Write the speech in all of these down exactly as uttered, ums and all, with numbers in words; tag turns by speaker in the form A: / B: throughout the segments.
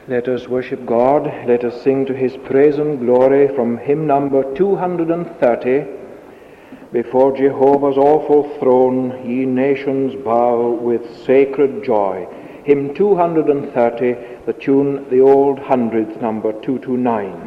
A: Let us worship God. Let us sing to his praise and glory from hymn number two hundred thirty. Before Jehovah's awful throne, ye nations bow with sacred joy. Hymn two hundred thirty, the tune, the old hundredth, number two twenty-nine.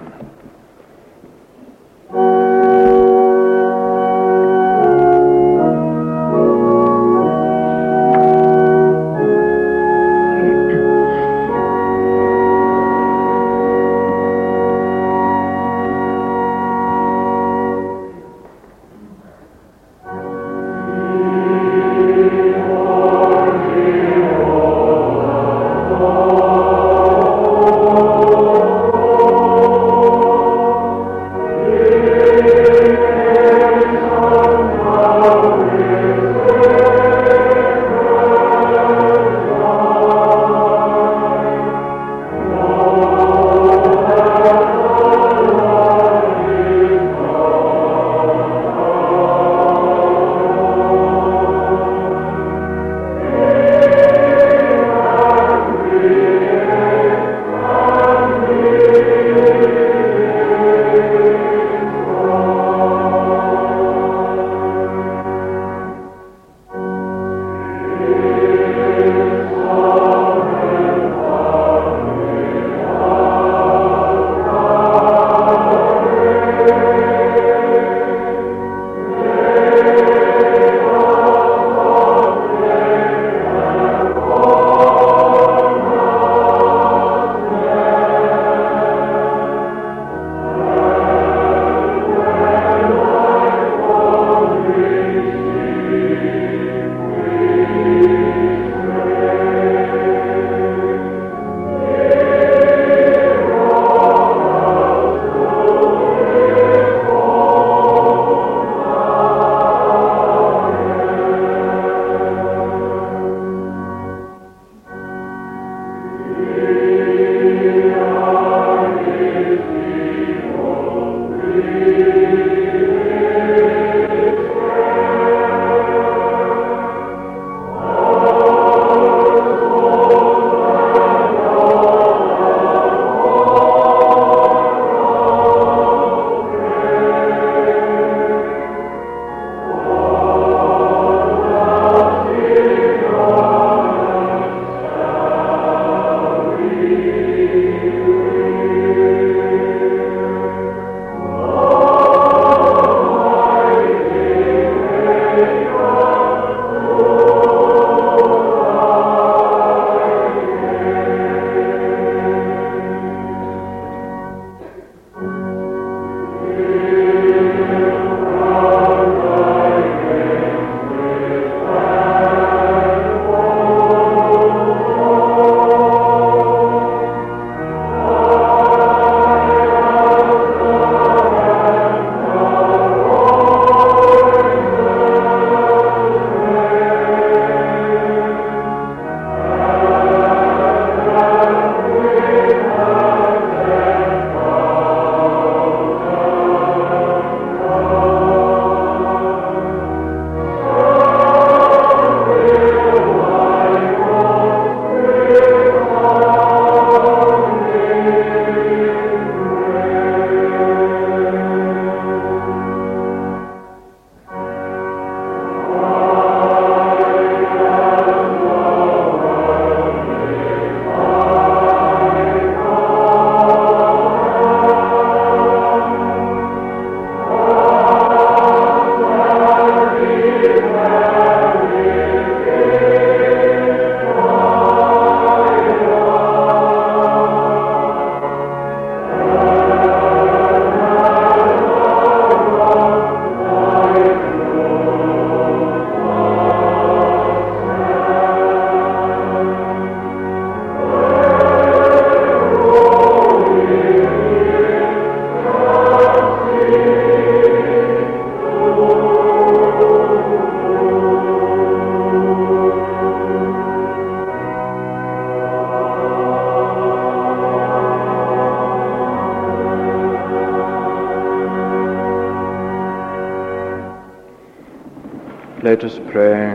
A: Let us pray.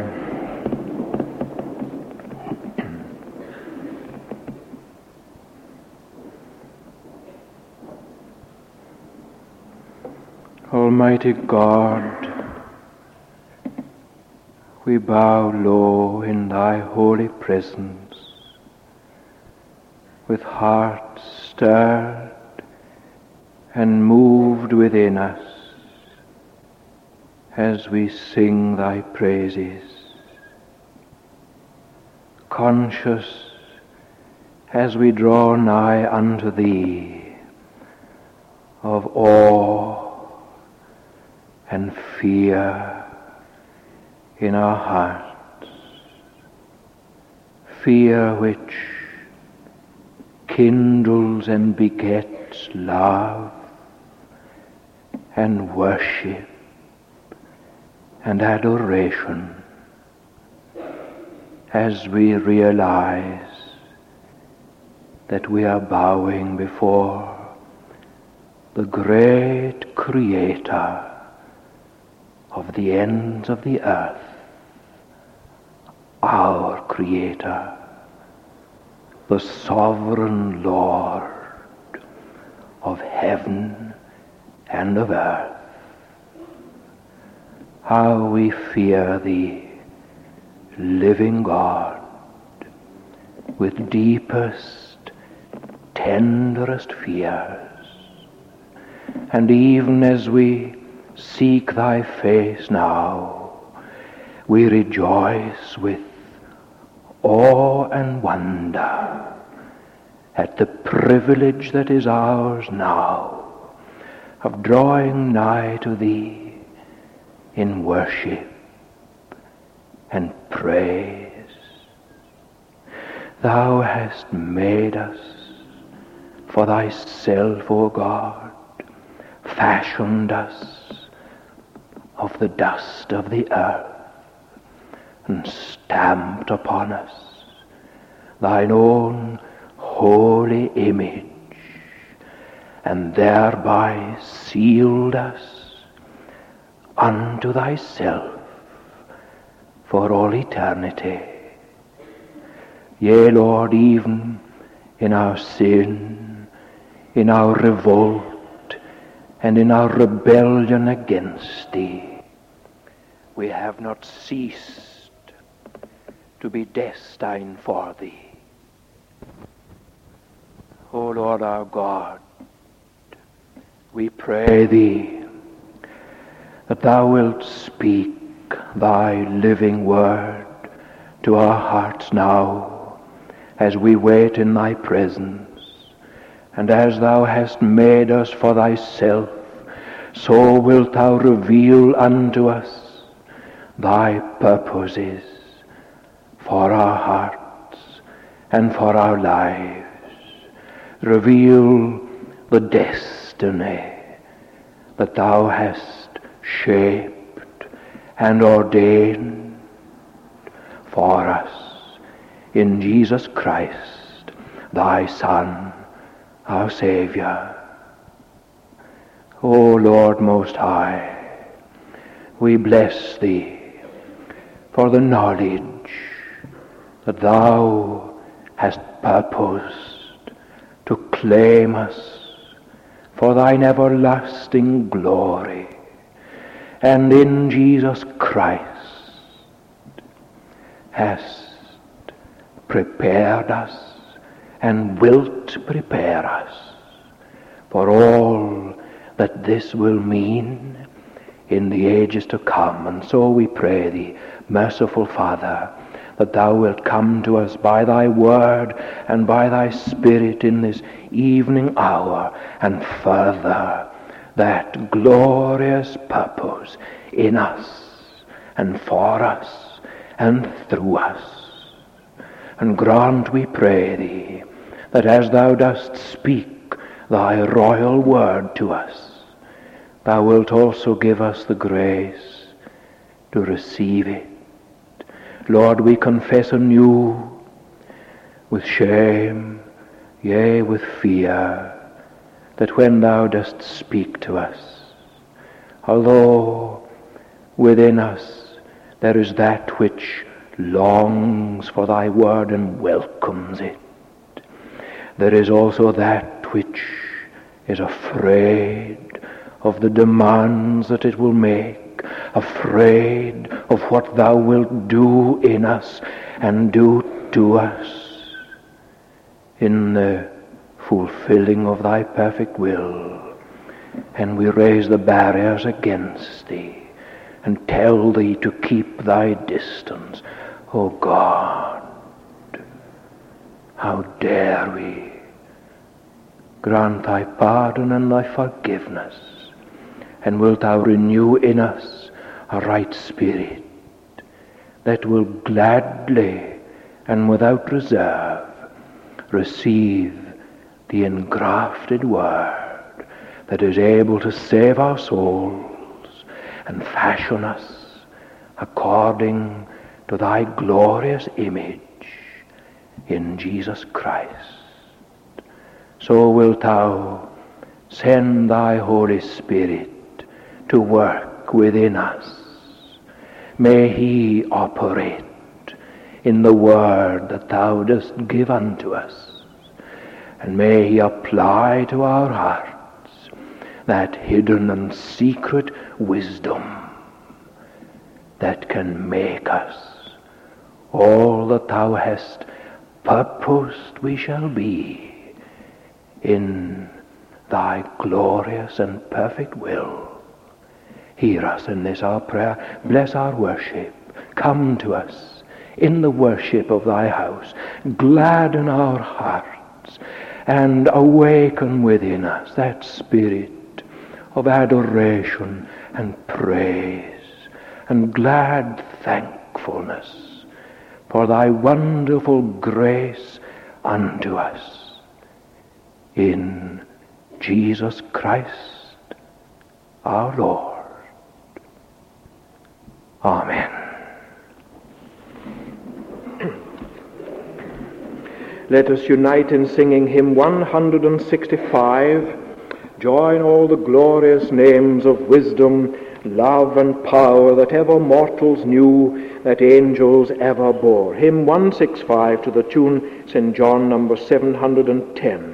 A: Almighty God, we bow low in thy holy presence, with hearts stirred and moved within us as we sing thy praises, conscious as we draw nigh unto thee of awe and fear in our hearts, fear which kindles and begets love and worship and adoration, as we realize that we are bowing before the great Creator of the ends of the earth, our Creator, the sovereign Lord of heaven and of earth. How we fear thee, living God, with deepest, tenderest fears. And even as we seek thy face now, we rejoice with awe and wonder at the privilege that is ours now of drawing nigh to thee in worship and praise. Thou hast made us for thyself, O God, fashioned us of the dust of the earth, and stamped upon us thine own holy image, and thereby sealed us unto thyself for all eternity. Yea, Lord, even in our sin, in our revolt, and in our rebellion against thee, we have not ceased to be destined for thee. O Lord our God, we pray thee that thou wilt speak thy living word to our hearts now as we wait in thy presence. And as thou hast made us for thyself, so wilt thou reveal unto us thy purposes for our hearts and for our lives. Reveal the destiny that thou hast shaped and ordained for us in Jesus Christ, thy Son, our Savior. O Lord Most High, we bless thee for the knowledge that thou hast purposed to claim us for thine everlasting glory, and in Jesus Christ hast prepared us and wilt prepare us for all that this will mean in the ages to come. And so we pray thee, merciful Father, that thou wilt come to us by thy word and by thy Spirit in this evening hour, and further that glorious purpose in us and for us and through us. And grant, we pray thee, that as thou dost speak thy royal word to us, thou wilt also give us the grace to receive it. Lord, we confess anew, with shame, yea, with fear, that when thou dost speak to us, although within us there is that which longs for thy word and welcomes it, there is also that which is afraid of the demands that it will make, afraid of what thou wilt do in us and do to us in the fulfilling of thy perfect will. And we raise the barriers against thee and tell thee to keep thy distance. O God, how dare we grant thy pardon and thy forgiveness, and wilt thou renew in us a right spirit that will gladly and without reserve receive the engrafted word that is able to save our souls and fashion us according to thy glorious image in Jesus Christ. So wilt thou send thy Holy Spirit to work within us. May he operate in the word that thou dost give unto us, and may he apply to our hearts that hidden and secret wisdom that can make us all that thou hast purposed we shall be in thy glorious and perfect will. Hear us in this our prayer. Bless our worship. Come to us in the worship of thy house. Gladden our hearts and awaken within us that spirit of adoration and praise and glad thankfulness for thy wonderful grace unto us. In Jesus Christ our Lord. Amen. Let us unite in singing hymn one hundred sixty-five. Join all the glorious names of wisdom, love, and power that ever mortals knew, that angels ever bore. Hymn one sixty-five to the tune Saint John number seven hundred ten.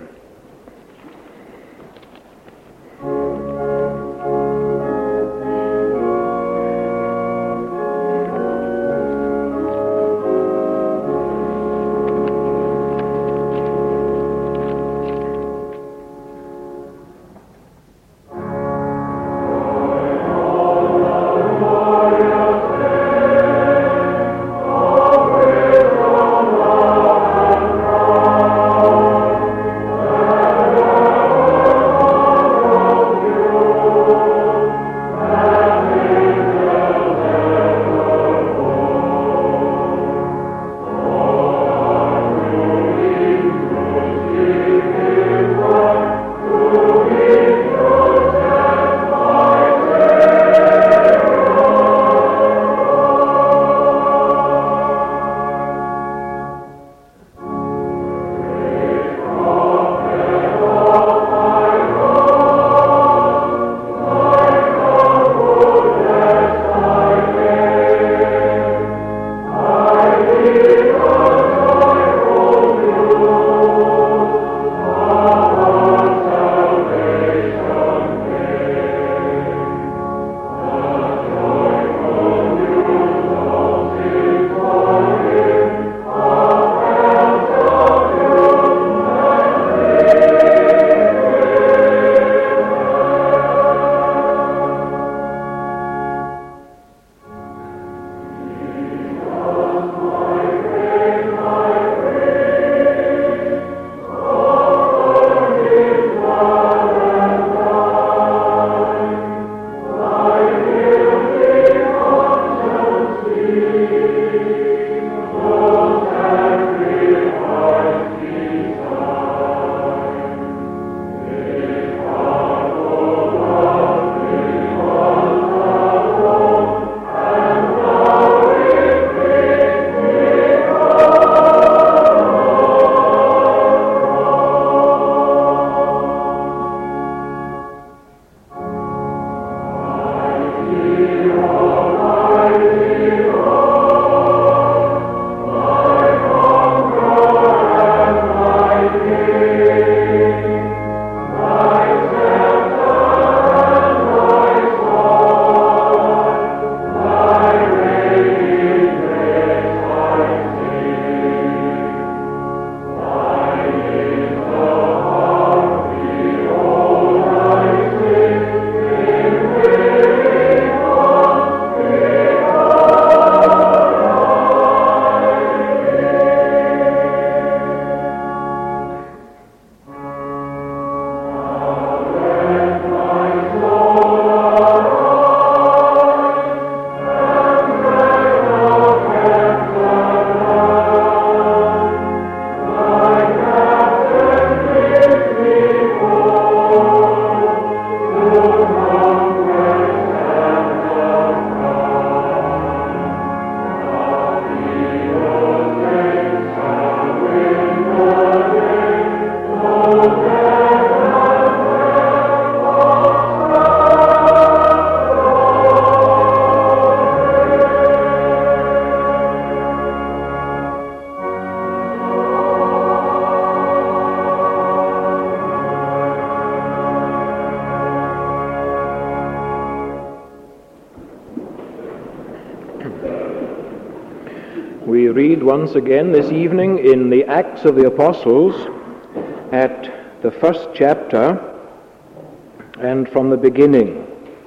A: read once again this evening in the Acts of the Apostles at the first chapter and from the beginning.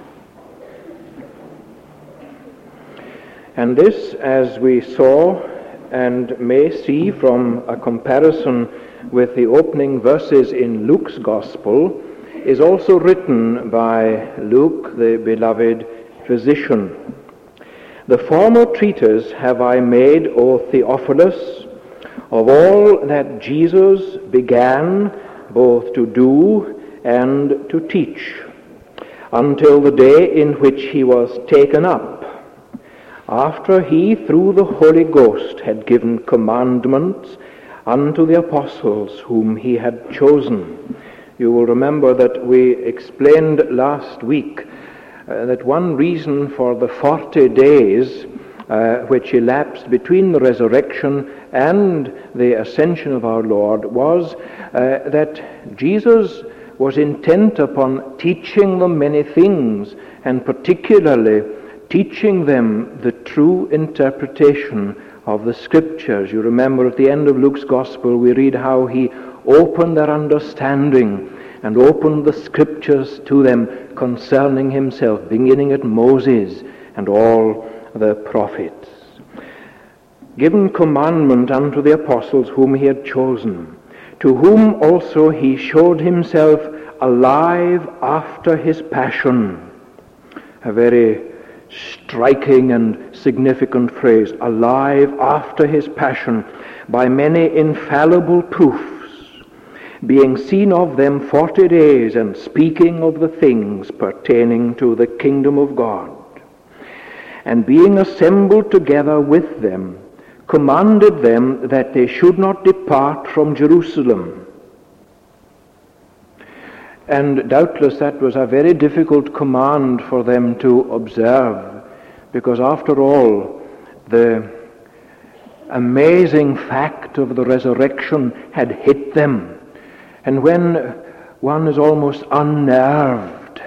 A: And this, as we saw and may see from a comparison with the opening verses in Luke's Gospel, is also written by Luke, the beloved physician. The former treatise have I made, O Theophilus, of all that Jesus began both to do and to teach, until the day in which he was taken up, after he through the Holy Ghost had given commandments unto the apostles whom he had chosen. You will remember that we explained last week Uh, that one reason for the forty days uh, which elapsed between the resurrection and the ascension of our Lord was uh, that Jesus was intent upon teaching them many things, and particularly teaching them the true interpretation of the Scriptures. You remember at the end of Luke's Gospel we read how he opened their understanding and opened the Scriptures to them concerning himself, beginning at Moses and all the prophets. Given commandment unto the apostles whom he had chosen, to whom also he showed himself alive after his passion. A very striking and significant phrase, alive after his passion, by many infallible proofs, being seen of them forty days, and speaking of the things pertaining to the kingdom of God. And being assembled together with them, commanded them that they should not depart from Jerusalem. And doubtless that was a very difficult command for them to observe, because after all, the amazing fact of the resurrection had hit them. And when one is almost unnerved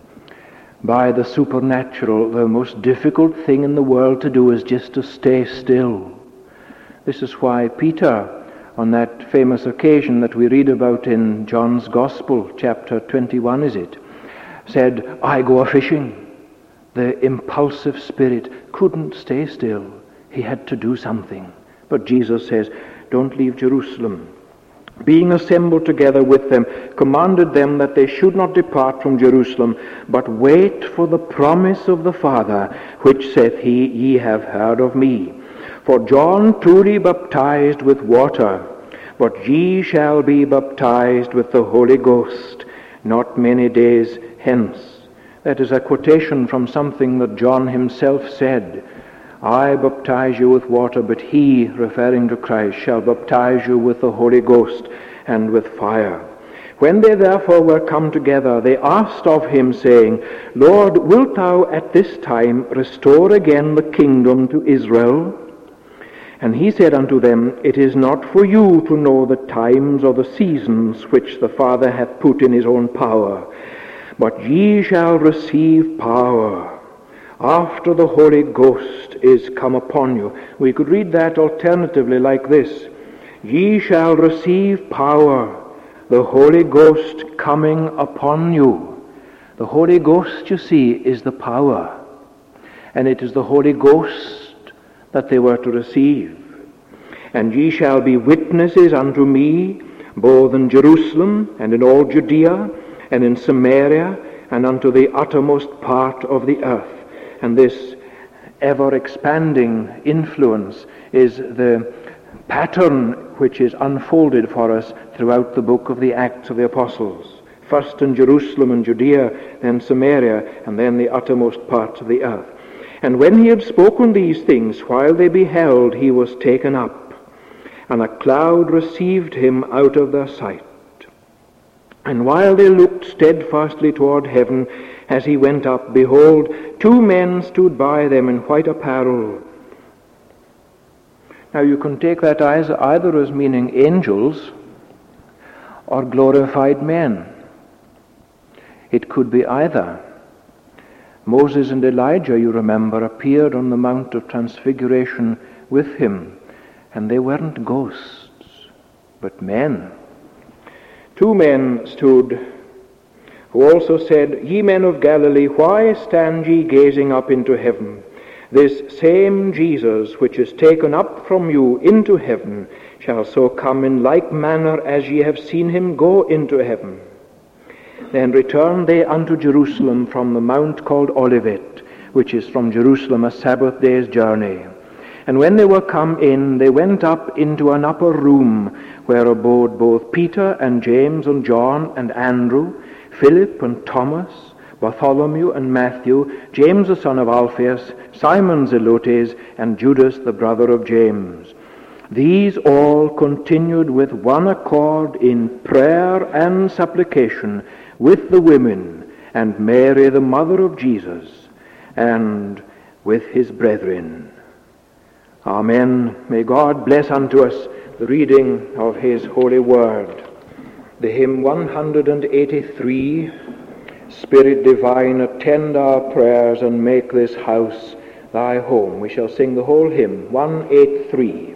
A: by the supernatural, the most difficult thing in the world to do is just to stay still. This is why Peter, on that famous occasion that we read about in John's Gospel, chapter twenty-one is it, said, I go a-fishing. The impulsive spirit couldn't stay still. He had to do something. But Jesus says, don't leave Jerusalem. Being assembled together with them, commanded them that they should not depart from Jerusalem, but wait for the promise of the Father, which saith he, Ye have heard of me. For John truly baptized with water, but ye shall be baptized with the Holy Ghost not many days hence. That is a quotation from something that John himself said. I baptize you with water, but he, referring to Christ, shall baptize you with the Holy Ghost and with fire. When they therefore were come together, they asked of him, saying, Lord, wilt thou at this time restore again the kingdom to Israel? And he said unto them, It is not for you to know the times or the seasons which the Father hath put in his own power, but ye shall receive power after the Holy Ghost is come upon you. We could read that alternatively like this. Ye shall receive power, the Holy Ghost coming upon you. The Holy Ghost, you see, is the power. And it is the Holy Ghost that they were to receive. And ye shall be witnesses unto me, both in Jerusalem and in all Judea and in Samaria and unto the uttermost part of the earth. And this ever-expanding influence is the pattern which is unfolded for us throughout the book of the Acts of the Apostles. First in Jerusalem and Judea, then Samaria, and then the uttermost parts of the earth. And when he had spoken these things, while they beheld, he was taken up, and a cloud received him out of their sight. And while they looked steadfastly toward heaven, as he went up, behold, two men stood by them in white apparel. Now you can take that either as meaning angels or glorified men. It could be either. Moses and Elijah, you remember, appeared on the Mount of Transfiguration with him. and they weren't ghosts, but men. Two men stood, who also said, Ye men of Galilee, why stand ye gazing up into heaven? This same Jesus, which is taken up from you into heaven, shall so come in like manner as ye have seen him go into heaven. Then returned they unto Jerusalem from the mount called Olivet, which is from Jerusalem a Sabbath day's journey. And when they were come in, they went up into an upper room, where abode both Peter and James and John and Andrew, Philip and Thomas, Bartholomew and Matthew, James the son of Alphaeus, Simon Zelotes, and Judas the brother of James. These all continued with one accord in prayer and supplication with the women, and Mary the mother of Jesus, and with his brethren. Amen. May God bless unto us the reading of his holy word. The hymn one eighty-three, Spirit divine, attend our prayers and make this house thy home. We shall sing the whole hymn, one eighty-three.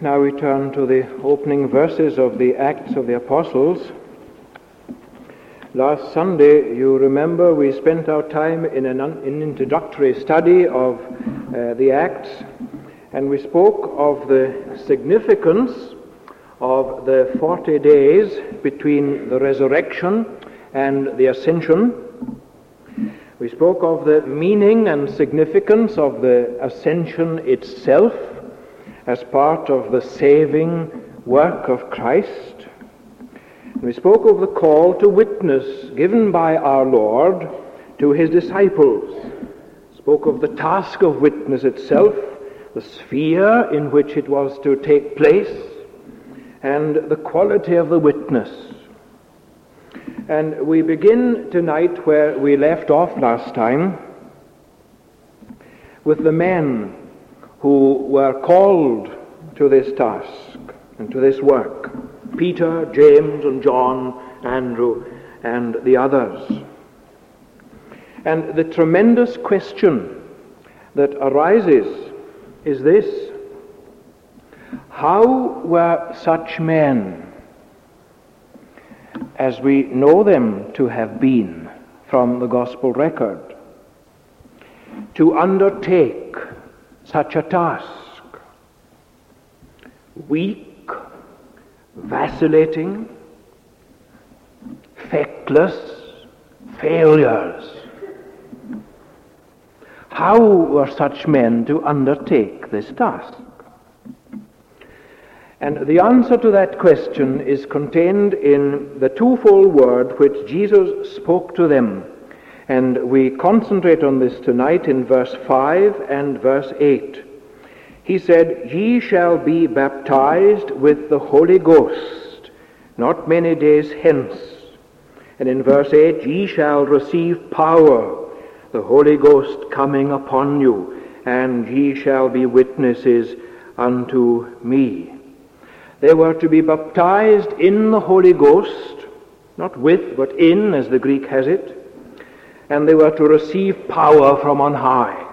A: Now we turn to the opening verses of the Acts of the Apostles. Last Sunday, you remember, we spent our time in an, un- an introductory study of uh, the Acts, and we spoke of the significance of the forty days between the resurrection and the ascension. We spoke of the meaning and significance of the ascension itself as part of the saving work of Christ. We spoke of the call to witness given by our Lord to his disciples. Spoke of the task of witness itself, the sphere in which it was to take place, and the quality of the witness. And we begin tonight where we left off last time, with the men who were called to this task and to this work: Peter, James, and John, Andrew, and the others. And the tremendous question that arises is this: how were such men, as we know them to have been from the gospel record, to undertake such a task? Weak, vacillating, feckless failures. How were such men to undertake this task? And the answer to that question is contained in the twofold word which Jesus spoke to them. And we concentrate on this tonight in verse five and verse eight. He said, "Ye shall be baptized with the Holy Ghost not many days hence." And in verse eight, "Ye shall receive power, the Holy Ghost coming upon you, and ye shall be witnesses unto me." They were to be baptized in the Holy Ghost, not with, but in, as the Greek has it, and they were to receive power from on high.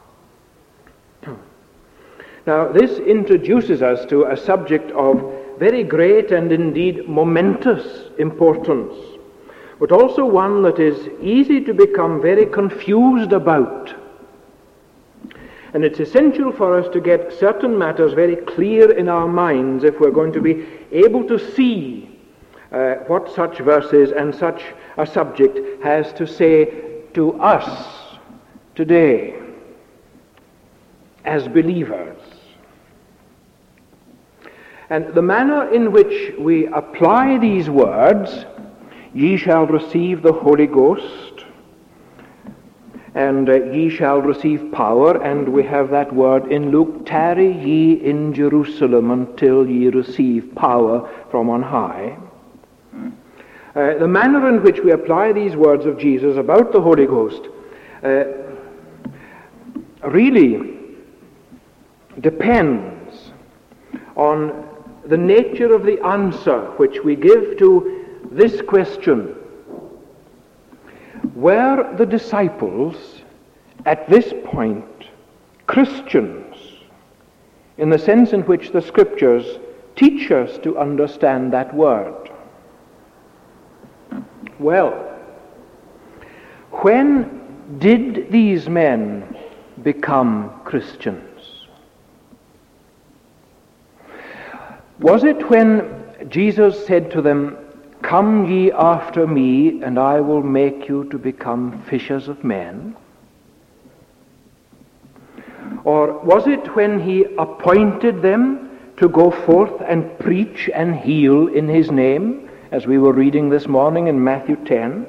A: Now, this introduces us to a subject of very great and indeed momentous importance, but also one that is easy to become very confused about. And it's essential for us to get certain matters very clear in our minds if we're going to be able to see uh, what such verses and such a subject has to say to us today as believers. And the manner in which we apply these words, "Ye shall receive the Holy Ghost," and uh, "ye shall receive power," and we have that word in Luke, "Tarry ye in Jerusalem until ye receive power from on high." Uh, the manner in which we apply these words of Jesus about the Holy Ghost uh, really depends on the nature of the answer which we give to this question: were the disciples at this point Christians in the sense in which the Scriptures teach us to understand that word? Well, when did these men become Christians? Was it when Jesus said to them, "Come ye after me, and I will make you to become fishers of men"? Or was it when he appointed them to go forth and preach and heal in his name, as we were reading this morning in Matthew ten?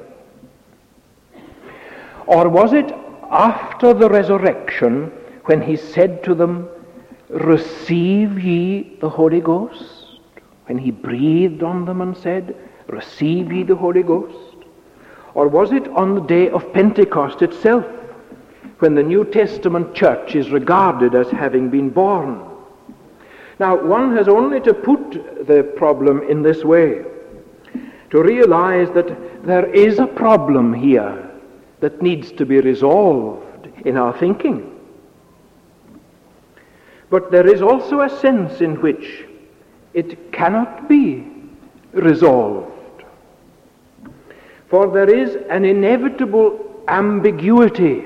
A: Or was it after the resurrection when he said to them, "Receive ye the Holy Ghost"? When he breathed on them and said, "Receive ye the Holy Ghost"? Or was it on the day of Pentecost itself, when the New Testament church is regarded as having been born? Now, one has only to put the problem in this way to realize that there is a problem here that needs to be resolved in our thinking. But there is also a sense in which it cannot be resolved. For there is an inevitable ambiguity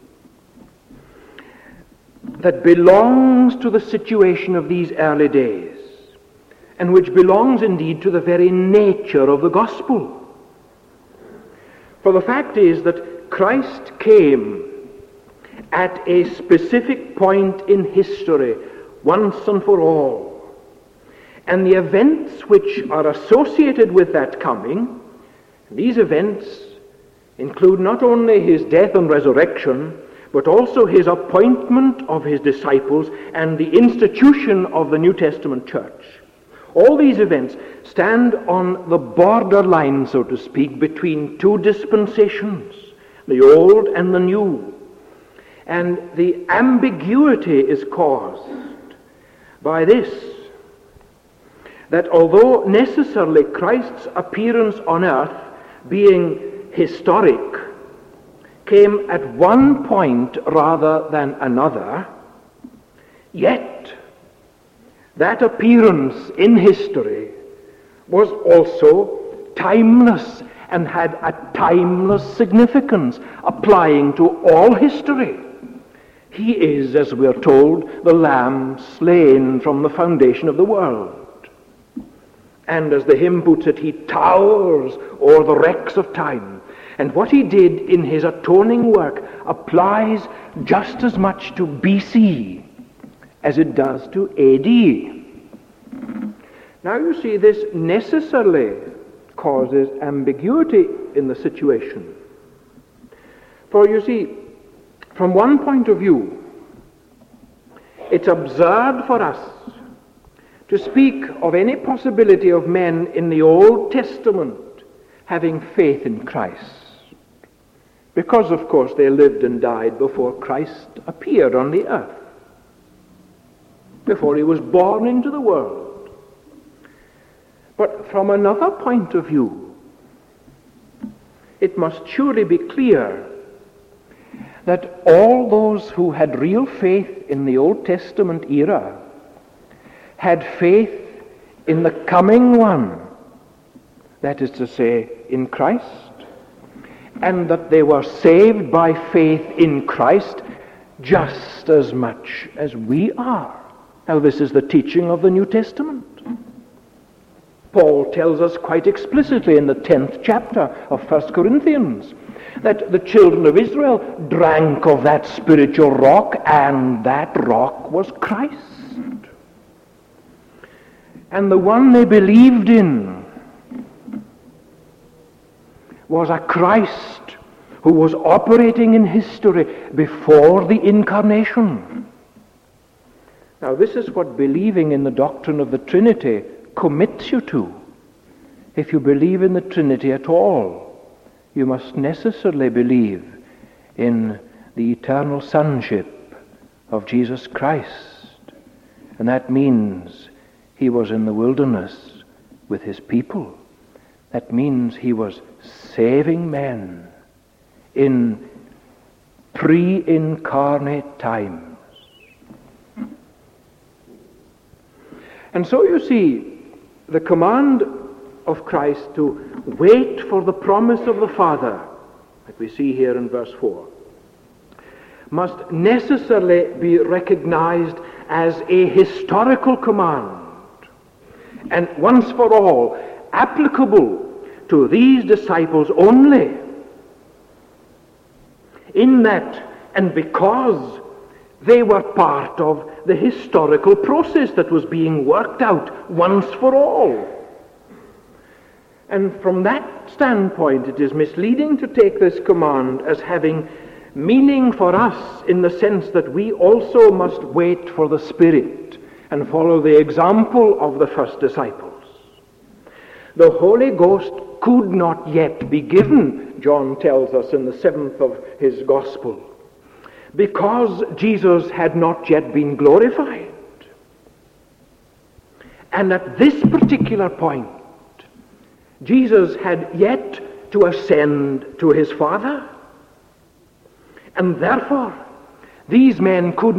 A: that belongs to the situation of these early days, and which belongs indeed to the very nature of the gospel. For the fact is that Christ came at a specific point in history, once and for all. And the events which are associated with that coming, these events include not only his death and resurrection, but also his appointment of his disciples and the institution of the New Testament church. All these events stand on the borderline, so to speak, between two dispensations, the old and the new. And the ambiguity is caused by this, that although necessarily Christ's appearance on earth, being historic, came at one point rather than another, yet that appearance in history was also timeless and had a timeless significance applying to all history. He is, as we are told, the Lamb slain from the foundation of the world. And as the hymn puts it, he towers o'er the wrecks of time. And what he did in his atoning work applies just as much to B C as it does to A D. Now you see, this necessarily causes ambiguity in the situation. For you see, from one point of view, it's absurd for us to speak of any possibility of men in the Old Testament having faith in Christ, because, of course, they lived and died before Christ appeared on the earth, before he was born into the world. But from another point of view, it must surely be clear that all those who had real faith in the Old Testament era had faith in the coming one, that is to say, in Christ, and that they were saved by faith in Christ just as much as we are. Now, this is the teaching of the New Testament. Paul tells us quite explicitly in the tenth chapter of First Corinthians that the children of Israel drank of that spiritual rock, and that rock was Christ. And the one they believed in was a Christ who was operating in history before the incarnation. Now, this is what believing in the doctrine of the Trinity commits you to. If you believe in the Trinity at all, you must necessarily believe in the eternal sonship of Jesus Christ. And that means he was in the wilderness with his people. That means he was saving men in pre-incarnate times. And so you see, the command of Christ to wait for the promise of the Father, that we see here in verse four, must necessarily be recognized as a historical command, and once for all applicable to these disciples only, in that and because they were part of the historical process that was being worked out once for all. And from that standpoint, it is misleading to take this command as having meaning for us in the sense that we also must wait for the Spirit and follow the example of the first disciples. The Holy Ghost could not yet be given, John tells us in the seventh of his Gospel, because Jesus had not yet been glorified. And at this particular point, Jesus had yet to ascend to his Father. And therefore, these men could not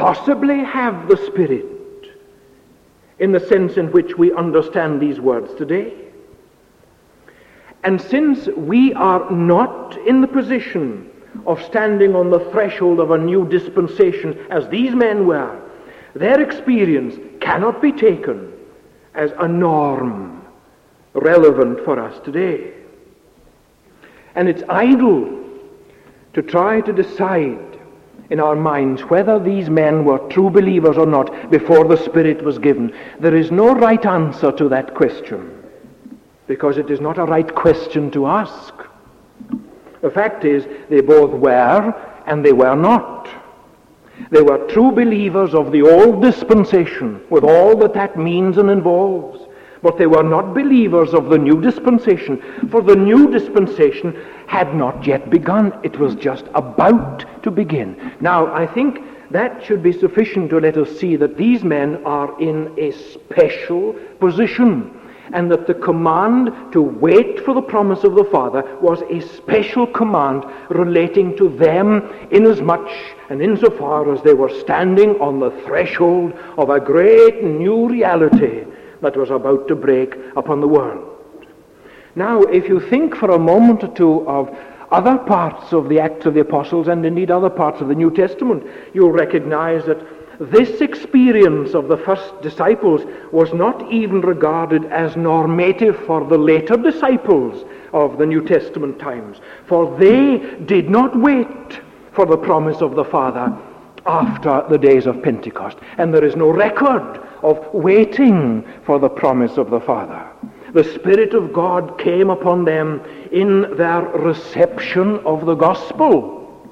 A: possibly have the Spirit in the sense in which we understand these words today. And since we are not in the position of standing on the threshold of a new dispensation as these men were, their experience cannot be taken as a norm relevant for us today. And it's idle to try to decide in our minds whether these men were true believers or not before the Spirit was given. There is no right answer to that question, because it is not a right question to ask. The fact is, they both were and they were not. They were true believers of the old dispensation, with all that that means and involves. But they were not believers of the new dispensation, for the new dispensation had not yet begun. It was just about to begin. Now, I think that should be sufficient to let us see that these men are in a special position, and that the command to wait for the promise of the Father was a special command relating to them inasmuch and insofar as they were standing on the threshold of a great new reality that was about to break upon the world. Now, if you think for a moment or two of other parts of the Acts of the Apostles, and indeed other parts of the New Testament, you'll recognize that this experience of the first disciples was not even regarded as normative for the later disciples of the New Testament times, for they did not wait for the promise of the Father after the days of Pentecost. And there is no record of waiting for the promise of the Father. The Spirit of God came upon them in their reception of the gospel.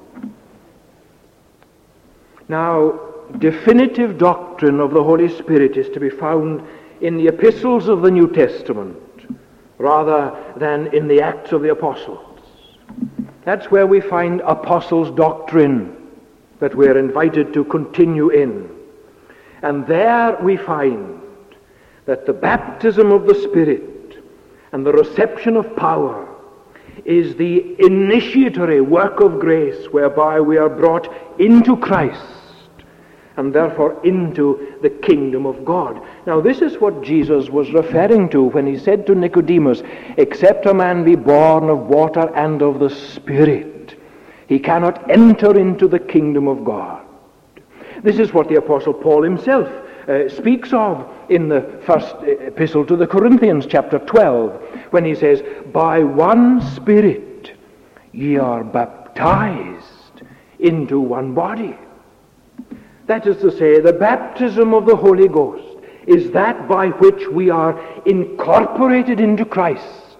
A: Now, definitive doctrine of the Holy Spirit is to be found in the epistles of the New Testament rather than in the Acts of the Apostles. That's where we find apostles' doctrine that we're invited to continue in. And there we find that the baptism of the Spirit and the reception of power is the initiatory work of grace whereby we are brought into Christ and therefore into the kingdom of God. Now, this is what Jesus was referring to when he said to Nicodemus, "Except a man be born of water and of the Spirit, he cannot enter into the kingdom of God." This is what the Apostle Paul himself uh, speaks of in the first epistle to the Corinthians, chapter twelve, when he says, "By one Spirit ye are baptized into one body." That is to say, the baptism of the Holy Ghost is that by which we are incorporated into Christ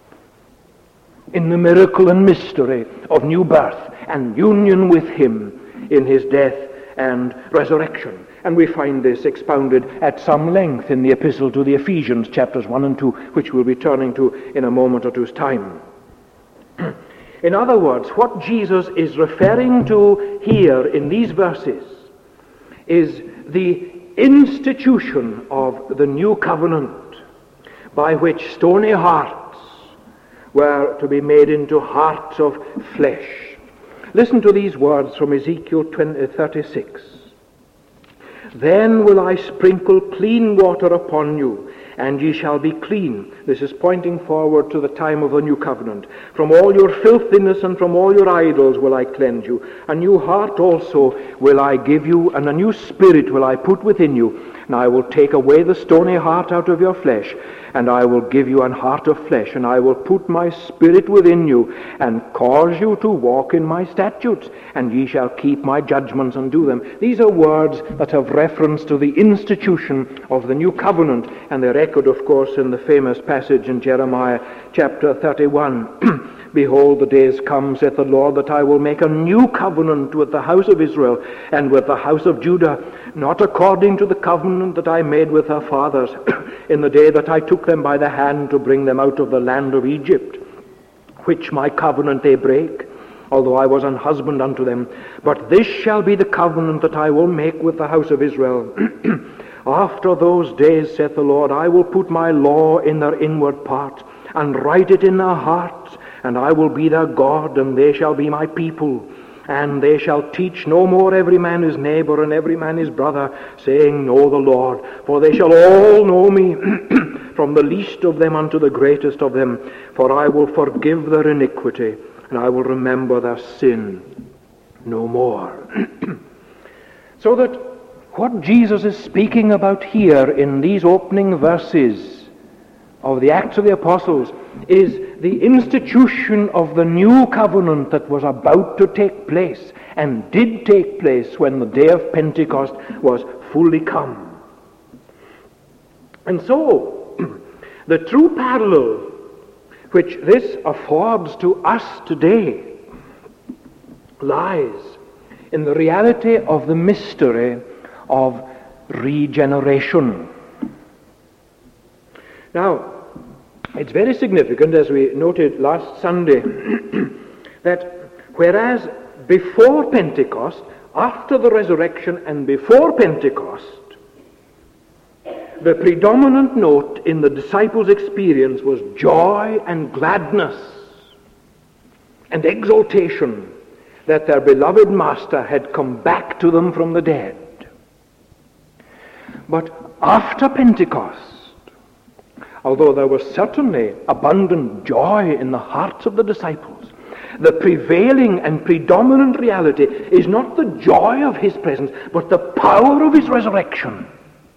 A: in the miracle and mystery of new birth and union with him in his death and resurrection. And we find this expounded at some length in the epistle to the Ephesians, chapters one and two, which we'll be turning to in a moment or two's time. In other words, what Jesus is referring to here in these verses is the institution of the new covenant by which stony hearts were to be made into hearts of flesh. Listen to these words from Ezekiel thirty-six. "Then will I sprinkle clean water upon you, and ye shall be clean." This is pointing forward to the time of the new covenant. "From all your filthiness and from all your idols will I cleanse you. A new heart also will I give you, and a new spirit will I put within you. And I will take away the stony heart out of your flesh, and I will give you an heart of flesh, and I will put my spirit within you, and cause you to walk in my statutes, and ye shall keep my judgments and do them." These are words that have reference to the institution of the new covenant, and they're echoed, of course, in the famous passage in Jeremiah chapter thirty-one. "Behold, the days come, saith the Lord, that I will make a new covenant with the house of Israel and with the house of Judah, not according to the covenant that I made with their fathers in the day that I took them by the hand to bring them out of the land of Egypt, which my covenant they break, although I was an husband unto them. But this shall be the covenant that I will make with the house of Israel. After those days, saith the Lord, I will put my law in their inward part, and write it in their hearts, and I will be their God, and they shall be my people. And they shall teach no more every man his neighbor and every man his brother, saying, Know the Lord. For they shall all know me, from the least of them unto the greatest of them. For I will forgive their iniquity, and I will remember their sin no more. So that what Jesus is speaking about here in these opening verses of the Acts of the Apostles is the institution of the new covenant that was about to take place and did take place when the day of Pentecost was fully come. And so, the true parallel which this affords to us today lies in the reality of the mystery of regeneration. Now, it's very significant, as we noted last Sunday, that whereas before Pentecost, after the resurrection and before Pentecost, the predominant note in the disciples' experience was joy and gladness and exultation that their beloved Master had come back to them from the dead. But after Pentecost, although there was certainly abundant joy in the hearts of the disciples, the prevailing and predominant reality is not the joy of his presence, but the power of his resurrection.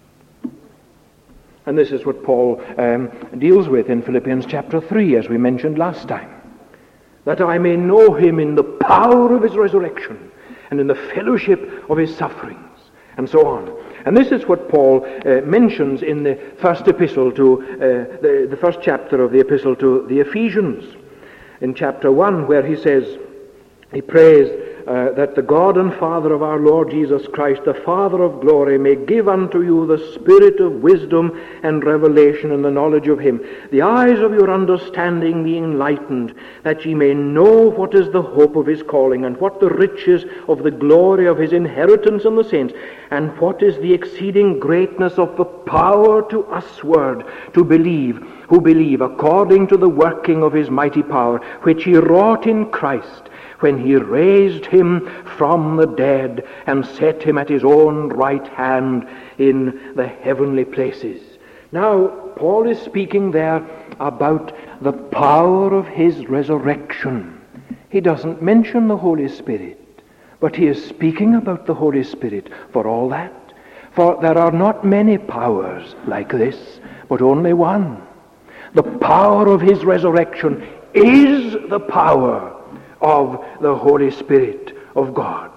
A: And this is what Paul um, deals with in Philippians chapter three, as we mentioned last time. That I may know him in the power of his resurrection and in the fellowship of his sufferings, and so on. And this is what Paul uh, mentions in the first epistle to, uh, the, the first chapter of the epistle to the Ephesians. In chapter one, where he says, he prays uh, that the God and Father of our Lord Jesus Christ, the Father of glory, may give unto you the spirit of wisdom and revelation in the knowledge of him, the eyes of your understanding being enlightened, that ye may know what is the hope of his calling, and what the riches of the glory of his inheritance in the saints, and what is the exceeding greatness of the power to usward to believe, who believe according to the working of his mighty power, which he wrought in Christ, when he raised him from the dead and set him at his own right hand in the heavenly places. Now, Paul is speaking there about the power of his resurrection. He doesn't mention the Holy Spirit, but he is speaking about the Holy Spirit for all that. For there are not many powers like this, but only one. The power of his resurrection is the power of the Holy Spirit of God.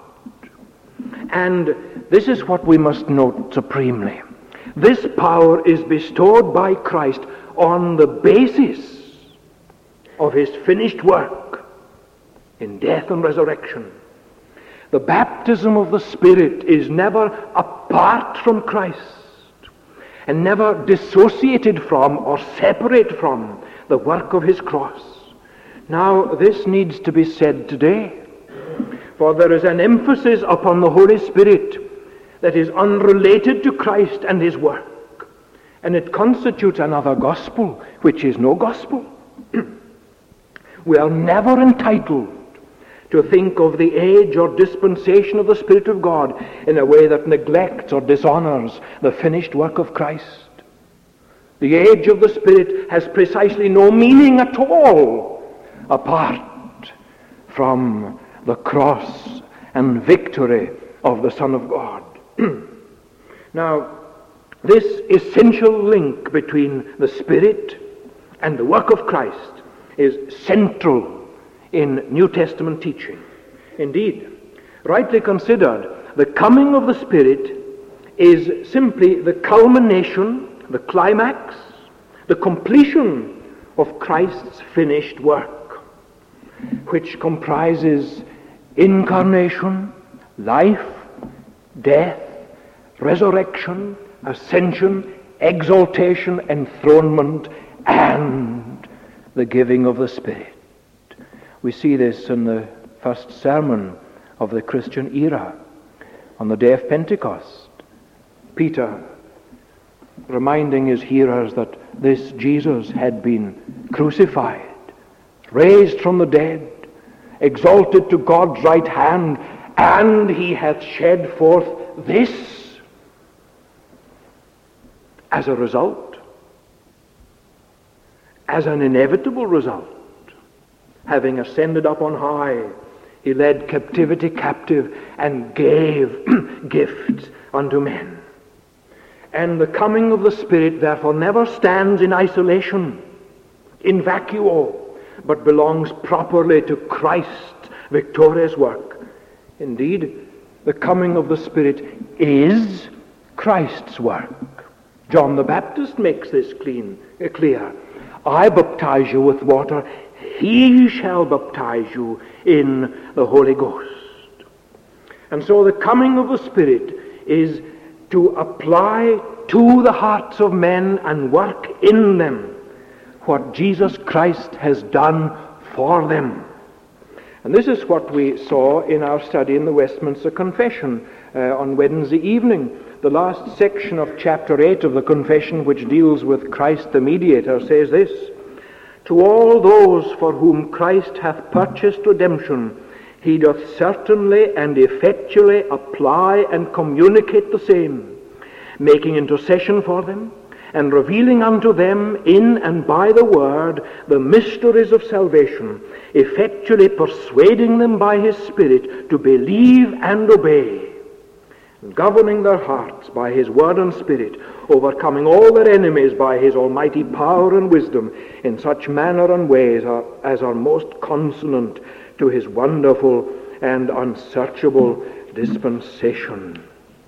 A: And this is what we must note supremely. This power is bestowed by Christ on the basis of his finished work in death and resurrection. The baptism of the Spirit is never apart from Christ and never dissociated from or separate from the work of his cross. Now, this needs to be said today, for there is an emphasis upon the Holy Spirit that is unrelated to Christ and his work, and it constitutes another gospel, which is no gospel. We are never entitled to think of the age or dispensation of the Spirit of God in a way that neglects or dishonors the finished work of Christ. The age of the Spirit has precisely no meaning at all apart from the cross and victory of the Son of God. Now, this essential link between the Spirit and the work of Christ is central in New Testament teaching. Indeed, rightly considered, the coming of the Spirit is simply the culmination, the climax, the completion of Christ's finished work, which comprises incarnation, life, death, resurrection, ascension, exaltation, enthronement, and the giving of the Spirit. We see this in the first sermon of the Christian era, on the day of Pentecost. Peter, reminding his hearers that this Jesus had been crucified, raised from the dead, exalted to God's right hand, and he hath shed forth this as a result, as an inevitable result. Having ascended up on high, he led captivity captive and gave gifts unto men. And the coming of the Spirit therefore never stands in isolation, in vacuo, but belongs properly to Christ's victorious work. Indeed, the coming of the Spirit is Christ's work. John the Baptist makes this clean, uh, clear. I baptize you with water, he shall baptize you in the Holy Ghost. And so the coming of the Spirit is to apply to the hearts of men and work in them what Jesus Christ has done for them. And this is what we saw in our study in the Westminster Confession uh, on Wednesday evening. The last section of chapter eight of the Confession, which deals with Christ the Mediator, says this: To all those for whom Christ hath purchased redemption, he doth certainly and effectually apply and communicate the same, making intercession for them, and revealing unto them in and by the word the mysteries of salvation, effectually persuading them by his Spirit to believe and obey, governing their hearts by his word and Spirit, overcoming all their enemies by his almighty power and wisdom, in such manner and ways are, as are most consonant to his wonderful and unsearchable dispensation.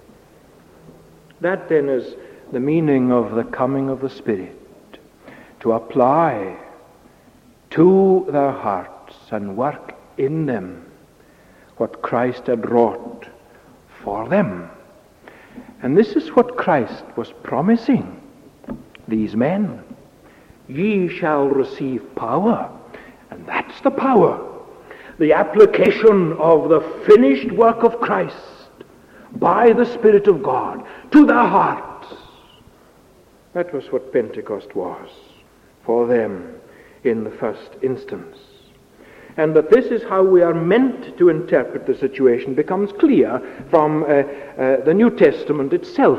A: That then is the meaning of the coming of the Spirit, to apply to their hearts and work in them what Christ had wrought for them. And this is what Christ was promising these men. Ye shall receive power. And that's the power. The application of the finished work of Christ by the Spirit of God to their hearts. That was what Pentecost was for them in the first instance. And that this is how we are meant to interpret the situation becomes clear from uh, uh, the New Testament itself,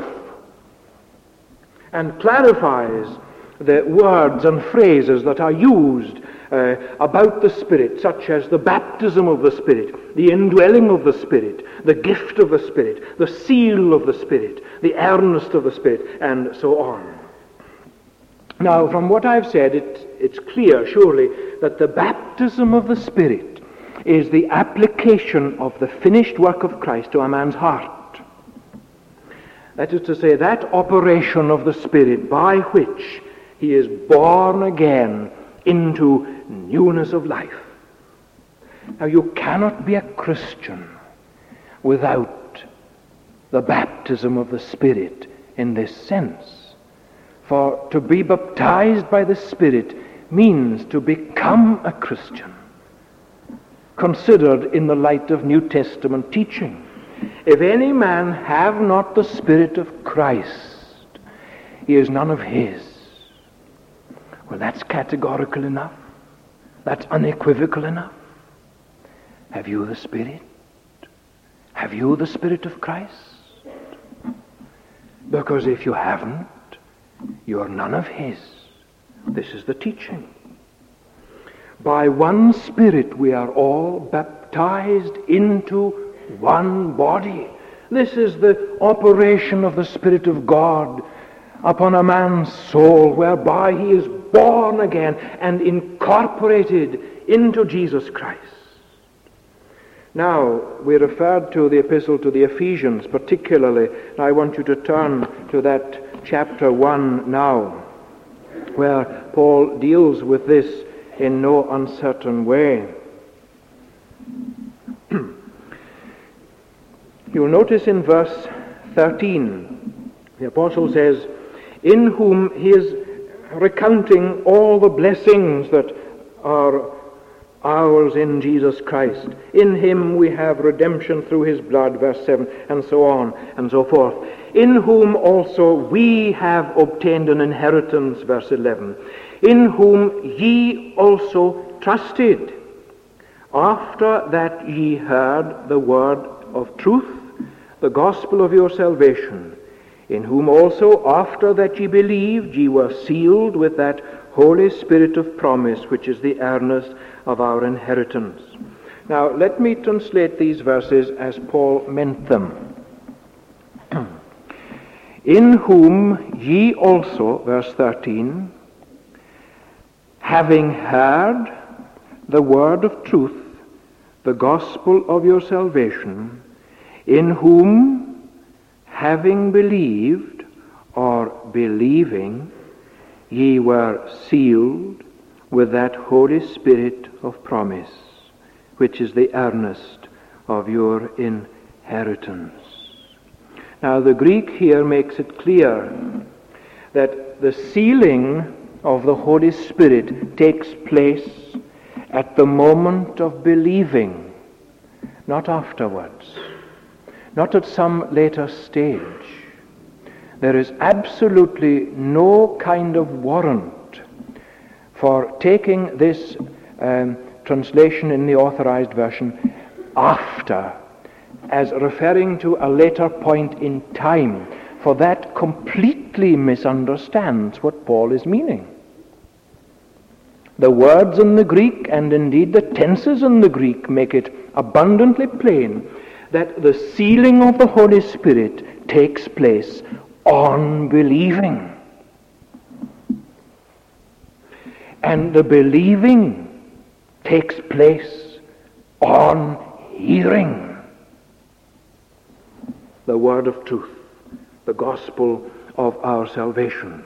A: and clarifies the words and phrases that are used uh, about the Spirit, such as the baptism of the Spirit, the indwelling of the Spirit, the gift of the Spirit, the seal of the Spirit, the earnest of the Spirit, and so on. Now, from what I've said, it, it's clear, surely, that the baptism of the Spirit is the application of the finished work of Christ to a man's heart. That is to say, that operation of the Spirit by which he is born again into newness of life. Now, you cannot be a Christian without the baptism of the Spirit in this sense. For to be baptized by the Spirit means to become a Christian, considered in the light of New Testament teaching. If any man have not the Spirit of Christ, he is none of his. Well, that's categorical enough. That's unequivocal enough. Have you the Spirit? Have you the Spirit of Christ? Because if you haven't, you are none of his. This is the teaching. By one Spirit we are all baptized into one body. This is the operation of the Spirit of God upon a man's soul, whereby he is born again and incorporated into Jesus Christ. Now, we referred to the epistle to the Ephesians particularly. I want you to turn to that chapter one now, where Paul deals with this in no uncertain way. You'll notice in verse thirteen, the apostle says, in whom he is recounting all the blessings that are ours in Jesus Christ. In him we have redemption through his blood, verse seven, and so on and so forth. In whom also we have obtained an inheritance, verse eleven. In whom ye also trusted, after that ye heard the word of truth, the gospel of your salvation, in whom also after that ye believed, ye were sealed with that Holy Spirit of promise, which is the earnest of our inheritance. Now, let me translate these verses as Paul meant them. In whom ye also, verse thirteen, having heard the word of truth, the gospel of your salvation, in whom, having believed, or believing, ye were sealed with that Holy Spirit of promise, which is the earnest of your inheritance. Now, the Greek here makes it clear that the sealing of the Holy Spirit takes place at the moment of believing, not afterwards, not at some later stage. There is absolutely no kind of warrant for taking this um, translation in the Authorized Version after, as referring to a later point in time, for that completely misunderstands what Paul is meaning. The words in the Greek, and indeed the tenses in the Greek, make it abundantly plain that the sealing of the Holy Spirit takes place on believing. And the believing takes place on hearing the word of truth, the gospel of our salvation.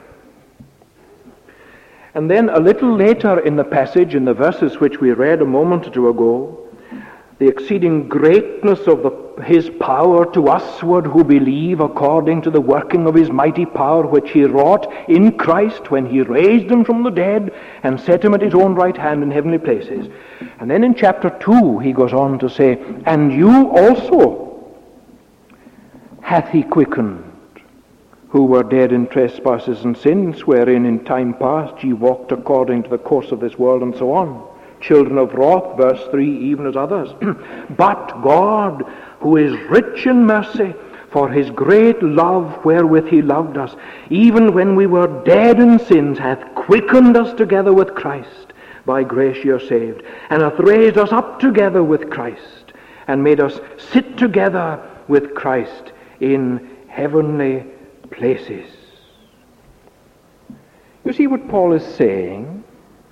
A: And then a little later in the passage, in the verses which we read a moment or two ago, the exceeding greatness of the, his power to usward who believe, according to the working of his mighty power which he wrought in Christ when he raised him from the dead and set him at his own right hand in heavenly places. And then in chapter two he goes on to say, and you also hath he quickened, who were dead in trespasses and sins, wherein in time past ye walked according to the course of this world, and so on. Children of wrath, verse three, even as others. But God, who is rich in mercy, for his great love wherewith he loved us, even when we were dead in sins, hath quickened us together with Christ. By grace ye are saved, and hath raised us up together with Christ, and made us sit together with Christ in heavenly places. You see what Paul is saying?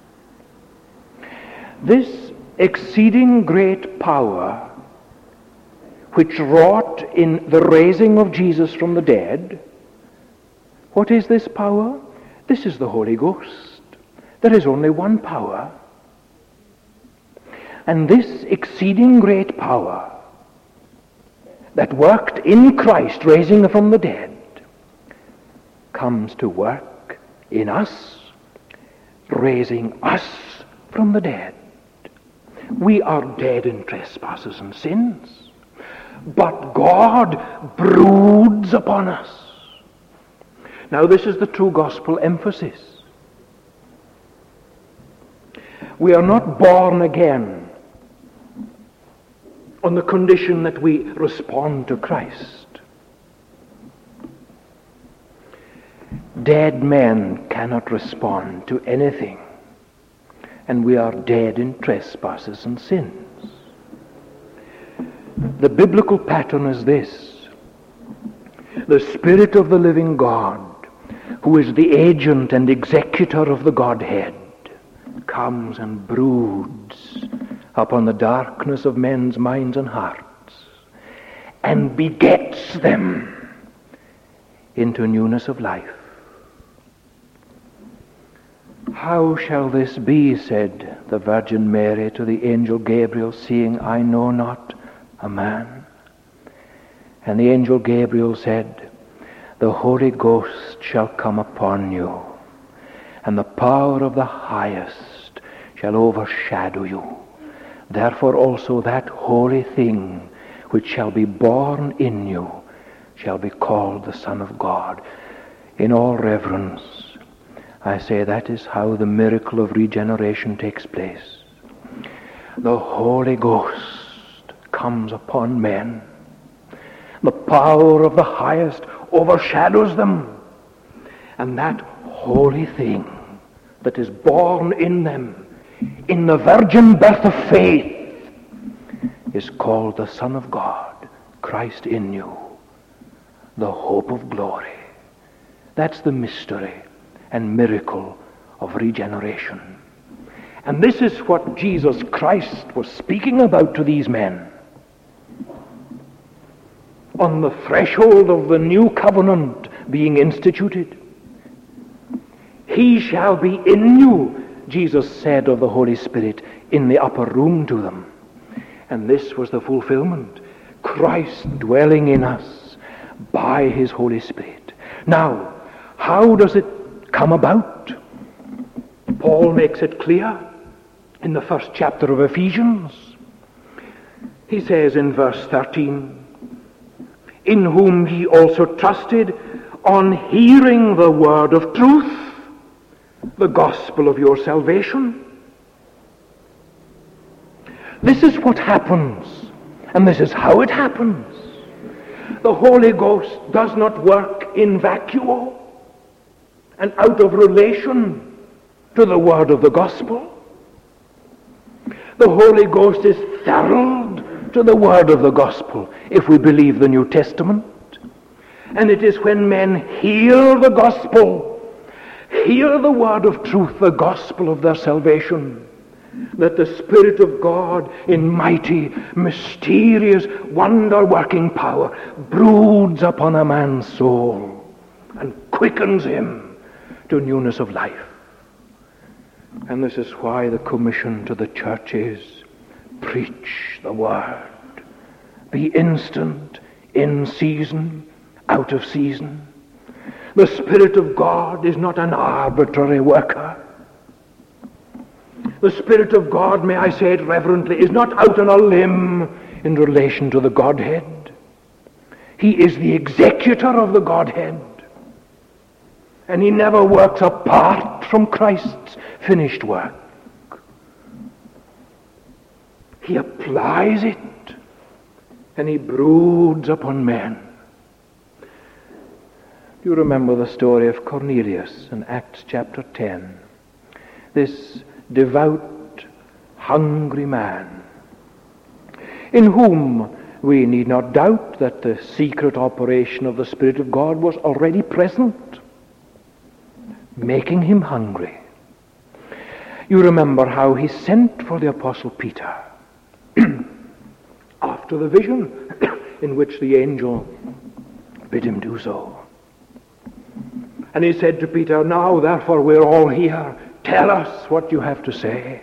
A: This exceeding great power which wrought in the raising of Jesus from the dead, what is this power? This is the Holy Ghost. There is only one power. And this exceeding great power that worked in Christ, raising him from the dead, comes to work in us, raising us from the dead. We are dead in trespasses and sins, but God broods upon us. Now, this is the true gospel emphasis. We are not born again on the condition that we respond to Christ. Dead men cannot respond to anything, and we are dead in trespasses and sins. The biblical pattern is this: the Spirit of the living God, who is the agent and executor of the Godhead, comes and broods upon the darkness of men's minds and hearts, and begets them into newness of life. How shall this be, said the Virgin Mary to the angel Gabriel, seeing I know not a man? And the angel Gabriel said, the Holy Ghost shall come upon you, and the power of the highest shall overshadow you. Therefore also that holy thing which shall be born in you shall be called the Son of God. In all reverence, I say that is how the miracle of regeneration takes place. the Holy Ghost comes upon men. The power of the highest overshadows them. And that holy thing that is born in them, in the virgin birth of faith, is called the Son of God, Christ in you, the hope of glory. That's the mystery and miracle of regeneration. And this is what Jesus Christ was speaking about to these men. On the threshold of the new covenant being instituted, he shall be in you, Jesus said of the Holy Spirit in the upper room to them. And this was the fulfillment. Christ dwelling in us by his Holy Spirit. Now, how does it come about? Paul makes it clear in the first chapter of Ephesians. He says in verse thirteen, in whom ye also trusted, on hearing the word of truth, the gospel of your salvation. This is what happens, and this is how it happens. The Holy Ghost does not work in vacuo and out of relation to the word of the gospel. The Holy Ghost is thorough to the word of the gospel, if we believe the New Testament. And it is when men hear the gospel, hear the word of truth, the gospel of their salvation, that the Spirit of God in mighty, mysterious, wonder-working power broods upon a man's soul and quickens him to newness of life. And this is why the commission to the church is, preach the word. Be instant, in season, out of season. The Spirit of God is not an arbitrary worker. The Spirit of God, may I say it reverently, is not out on a limb in relation to the Godhead. He is the executor of the Godhead. And he never works apart from Christ's finished work. He applies it, and he broods upon men. Do you remember the story of Cornelius in Acts chapter ten? This devout, hungry man, in whom we need not doubt that the secret operation of the Spirit of God was already present, making him hungry. You remember how he sent for the Apostle Peter after the vision in which the angel bid him do so. And he said to Peter, now therefore we're all here. Tell us what you have to say.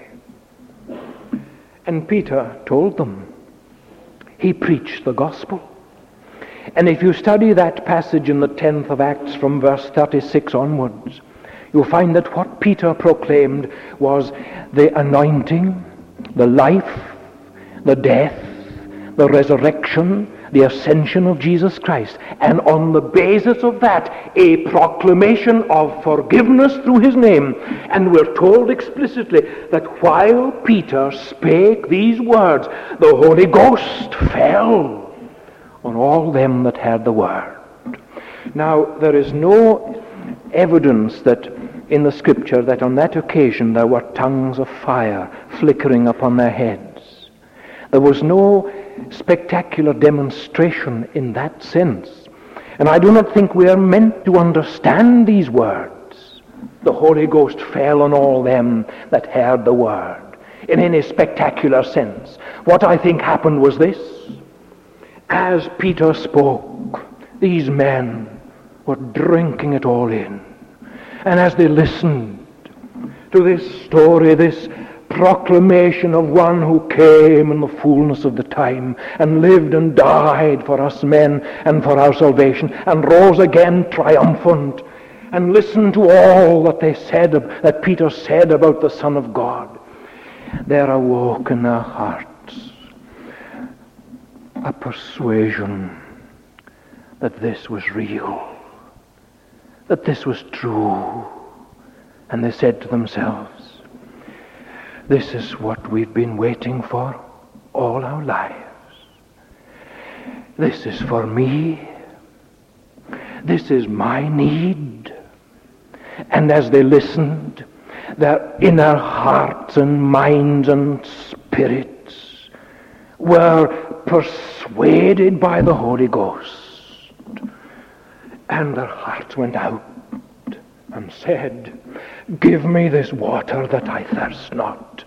A: And Peter told them. He preached the gospel. And if you study that passage in the tenth of Acts from verse thirty-six onwards, you'll find that what Peter proclaimed was the anointing, the life, the death, the resurrection, the ascension of Jesus Christ. And on the basis of that, a proclamation of forgiveness through his name. And we're told explicitly that while Peter spake these words, the Holy Ghost fell on all them that heard the word. Now, there is no evidence that in the Scripture that on that occasion there were tongues of fire flickering upon their heads. There was no spectacular demonstration in that sense. And I do not think we are meant to understand these words. The Holy Ghost fell on all them that heard the word in any spectacular sense. What I think happened was this. As Peter spoke, these men were drinking it all in. And as they listened to this story, this proclamation of one who came in the fullness of the time and lived and died for us men and for our salvation and rose again triumphant, and listened to all that they said, that Peter said about the Son of God, there awoke in their hearts a persuasion that this was real, that this was true. And they said to themselves, This is what we've been waiting for all our lives. This is for me. This is my need. And as they listened, their inner hearts and minds and spirits were persuaded by the Holy Ghost. And their hearts went out and said, "Give me this water that I thirst not."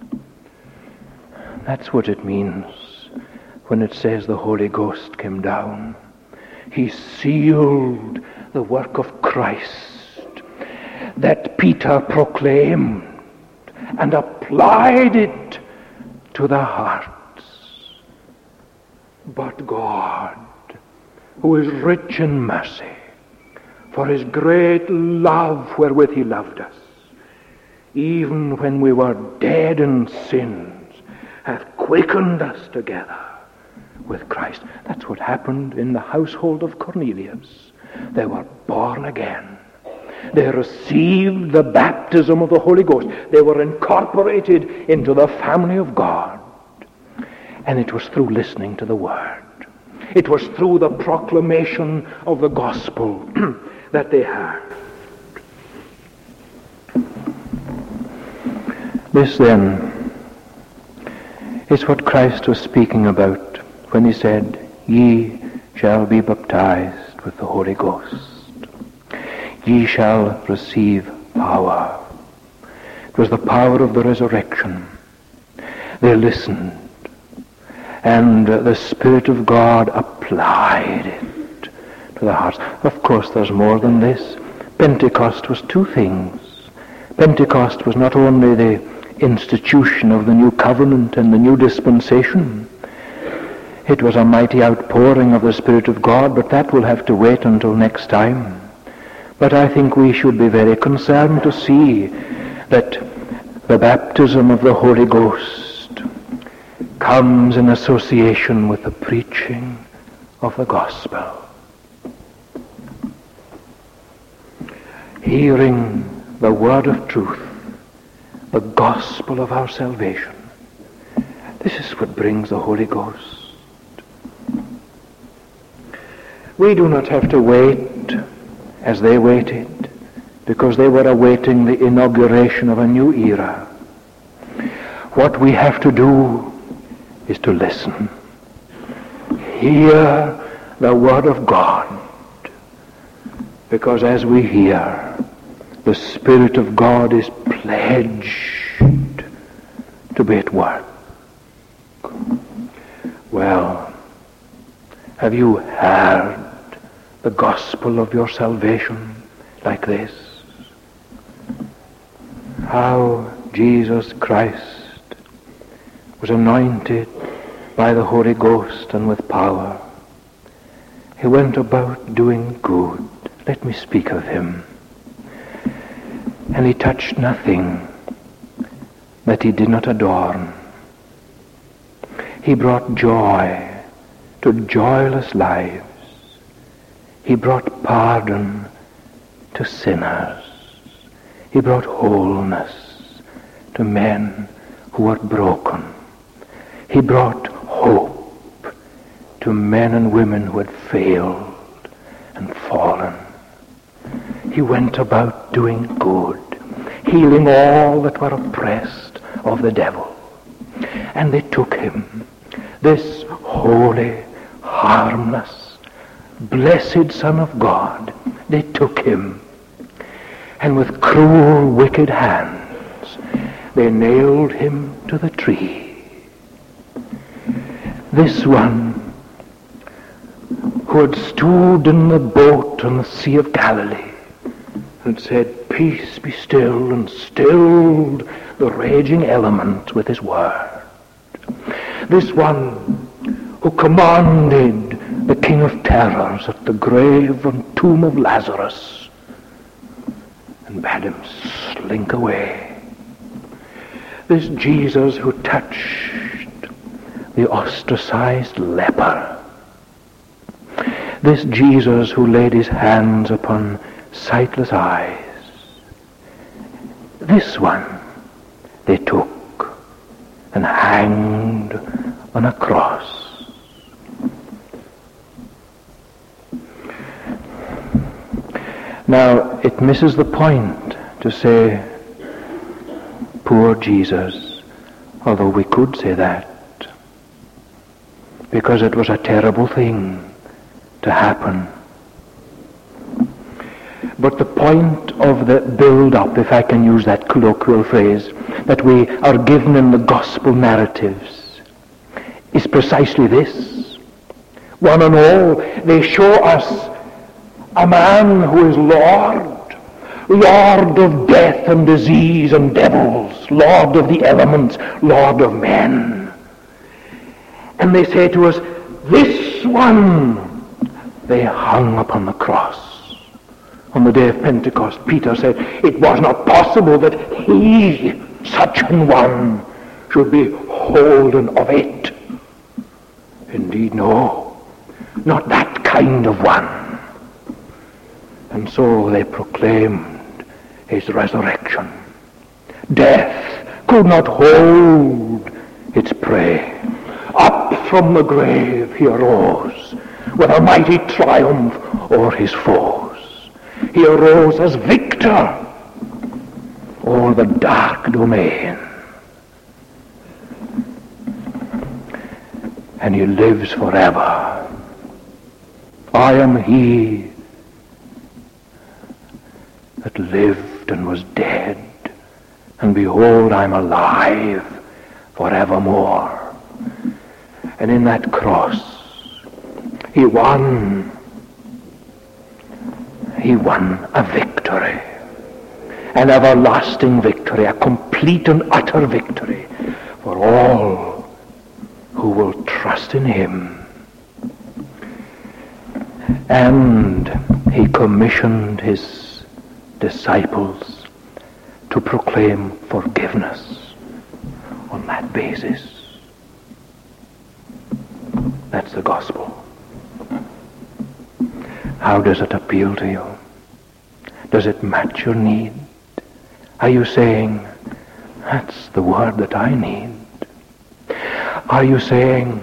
A: That's what it means when it says the Holy Ghost came down. He sealed the work of Christ that Peter proclaimed and applied it to their hearts. But God, who is rich in mercy, for his great love wherewith he loved us, even when we were dead in sins, hath quickened us together with Christ. That's what happened in the household of Cornelius. They were born again. They received the baptism of the Holy Ghost. They were incorporated into the family of God. And it was through listening to the Word. It was through the proclamation of the gospel that they heard. This then is what Christ was speaking about when he said, "Ye shall be baptized with the Holy Ghost. Ye shall receive power." It was the power of the resurrection. They listened, and the Spirit of God applied it to the hearts. Of course, there's more than this. Pentecost was two things. Pentecost was not only the institution of the new covenant and the new dispensation. It was a mighty outpouring of the Spirit of God, but that will have to wait until next time. But I think we should be very concerned to see that the baptism of the Holy Ghost comes in association with the preaching of the gospel. Hearing the word of truth, the gospel of our salvation. This is what brings the Holy Ghost. We do not have to wait as they waited, because they were awaiting the inauguration of a new era. What we have to do is to listen. Hear the word of God, because as we hear, the Spirit of God is pledged to be at work. Well, have you heard the gospel of your salvation like this? How Jesus Christ was anointed by the Holy Ghost and with power. He went about doing good. Let me speak of him. And he touched nothing that he did not adorn. He brought joy to joyless lives. He brought pardon to sinners. He brought wholeness to men who were broken. He brought hope to men and women who had failed and fallen. He went about doing good, healing all that were oppressed of the devil. And they took him, this holy, harmless, blessed Son of God. They took him, and with cruel, wicked hands, they nailed him to the tree. This one who had stood in the boat on the Sea of Galilee and said, "Peace, be still," and stilled the raging elements with his word. This one who commanded the King of Terrors at the grave and tomb of Lazarus and bade him slink away. This Jesus who touched the ostracized leper. This Jesus who laid his hands upon sightless eyes. This one they took and hanged on a cross. Now, it misses the point to say, poor Jesus, although we could say that, because it was a terrible thing to happen. But the point of the build-up, if I can use that colloquial phrase, that we are given in the gospel narratives is precisely this. One and all, they show us a man who is Lord, Lord of death and disease and devils, Lord of the elements, Lord of men. And they say to us, this one they hung upon the cross. On the day of Pentecost, Peter said, it was not possible that he, such an one, should be holden of it. Indeed, no, not that kind of one. And so they proclaimed his resurrection. Death could not hold its prey. Up from the grave he arose with a mighty triumph over his foes. He arose as victor over the dark domain. And he lives forever. I am he that lived and was dead, and behold, I'm alive forevermore. And in that cross, he won. He won a victory, an everlasting victory, a complete and utter victory for all who will trust in him. And he commissioned his disciples to proclaim forgiveness on that basis. That's the gospel. How does it appeal to you? Does it match your need? Are you saying, that's the word that I need? Are you saying,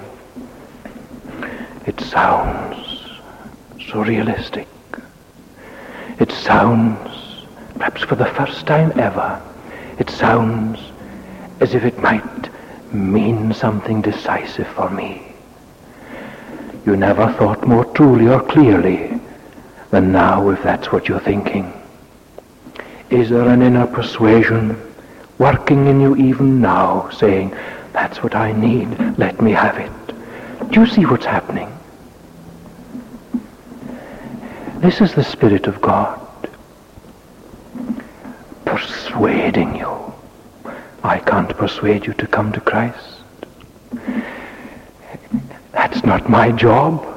A: it sounds so realistic. It sounds, perhaps for the first time ever, it sounds as if it might mean something decisive for me. You never thought more truly or clearly than now, if that's what you're thinking. Is there an inner persuasion working in you even now, saying, that's what I need, let me have it? Do you see what's happening? This is the Spirit of God persuading you. I can't persuade you to come to Christ. That's not my job.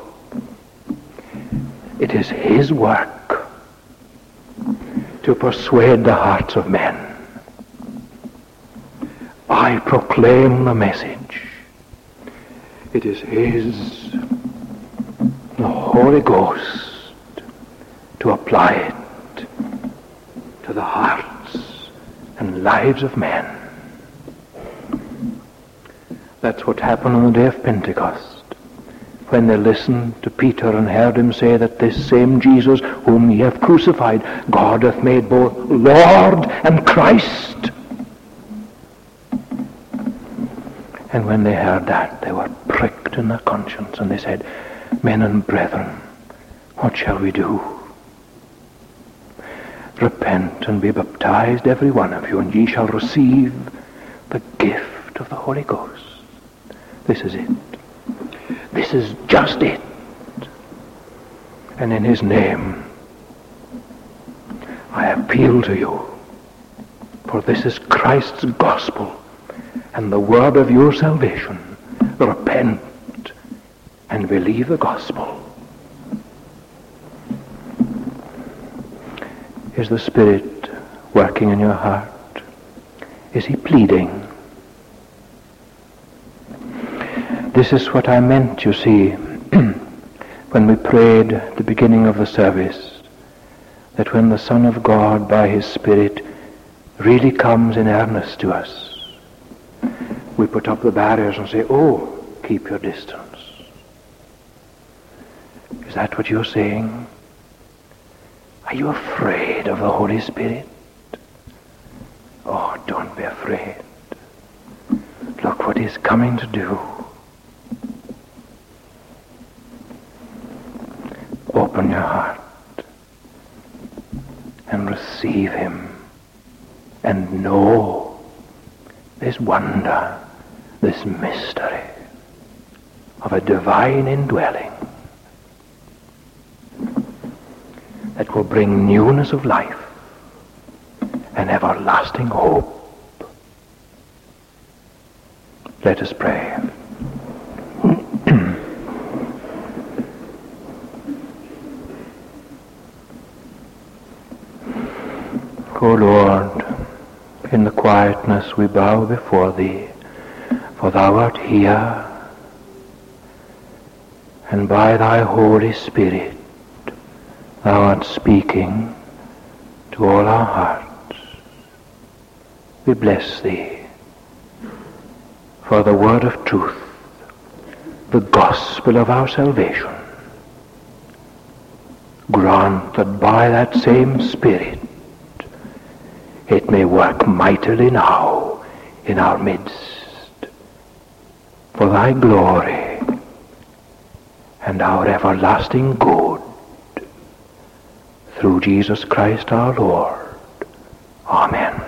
A: It is his work to persuade the hearts of men. I proclaim the message. It is his, the Holy Ghost, to apply it to the hearts and lives of men. That's what happened on the day of Pentecost, when they listened to Peter and heard him say that this same Jesus whom ye have crucified, God hath made both Lord and Christ. And when they heard that, they were pricked in their conscience, and they said, men and brethren, what shall we do? Repent and be baptized, every one of you, and ye shall receive the gift of the Holy Ghost. This is it. This is just it. And in his name, I appeal to you, for this is Christ's gospel and the word of your salvation. Repent and believe the gospel. Is the Spirit working in your heart? Is he pleading? This is what I meant, you see, when we prayed at the beginning of the service, that when the Son of God by his Spirit really comes in earnest to us, we put up the barriers and say, oh, keep your distance. Is that what you're saying? Are you afraid of the Holy Spirit? Oh, don't be afraid. Look what he's coming to do. Open your heart and receive him and know this wonder, this mystery of a divine indwelling that will bring newness of life and everlasting hope. Let us pray. O Lord, in the quietness we bow before thee, for thou art here, and by thy Holy Spirit thou art speaking to all our hearts. We bless thee for the word of truth, the gospel of our salvation. Grant that by that same Spirit it may work mightily now in our midst, for thy glory and our everlasting good, through Jesus Christ our Lord. Amen.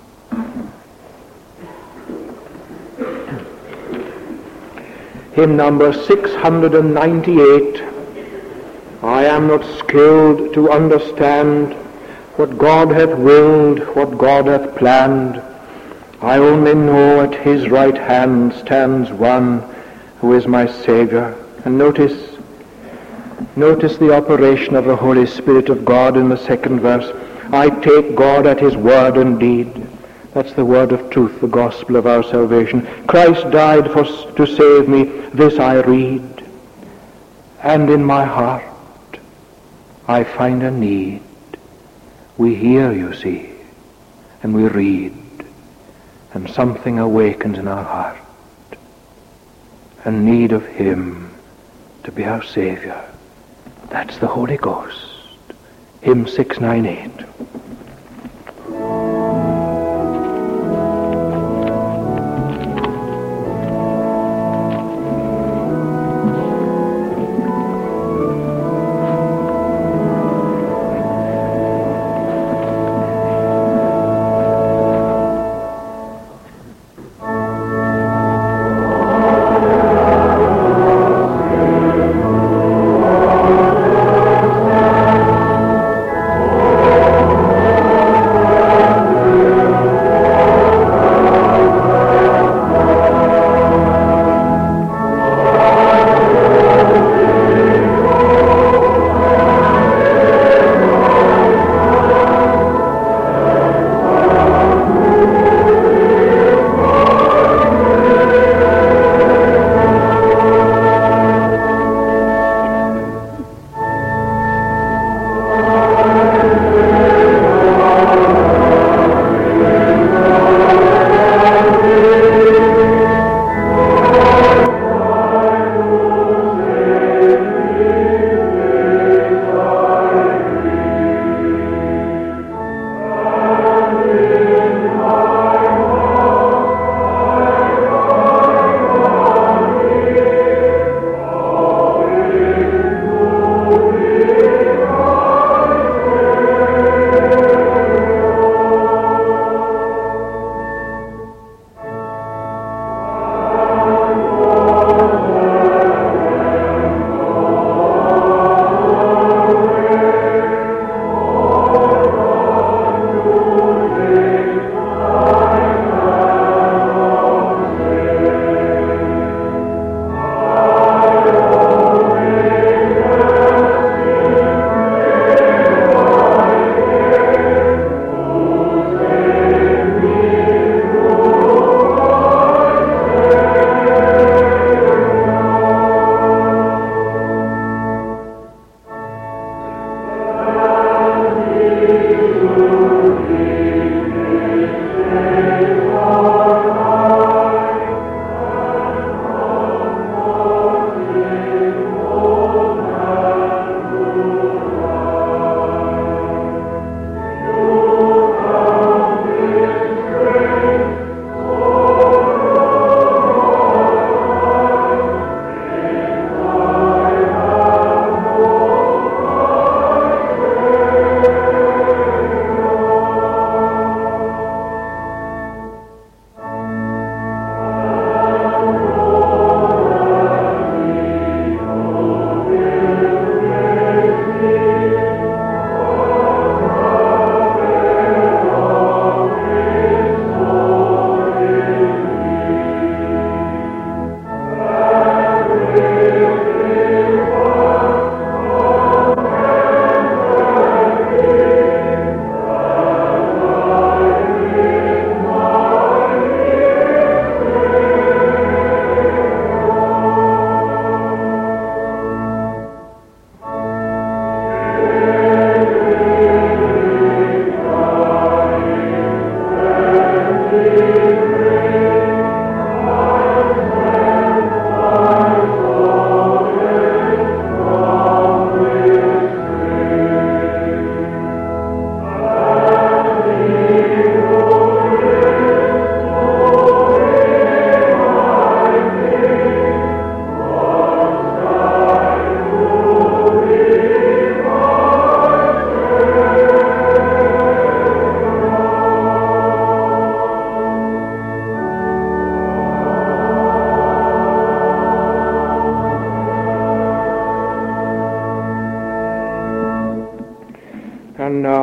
A: Hymn number six hundred ninety-eight. I am not skilled to understand what God hath willed, what God hath planned. I only know at his right hand stands one who is my Savior. And notice, notice the operation of the Holy Spirit of God in the second verse. I take God at his word and deed. That's the word of truth, the gospel of our salvation. Christ died for, to save me. This I read. And in my heart I find a need. We hear, you see, and we read, and something awakens in our heart. A need of him to be our Savior. That's the Holy Ghost. Hymn six ninety-eight.
B: Oh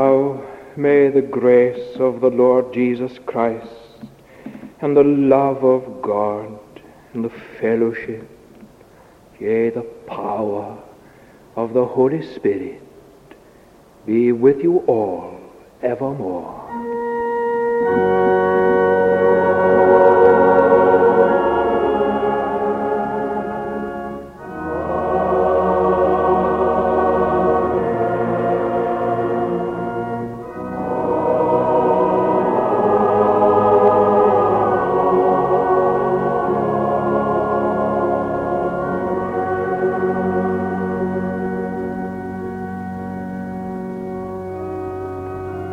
A: Now may the grace of the Lord Jesus Christ and the love of God and the fellowship, yea, the power of the Holy Spirit be with you all evermore.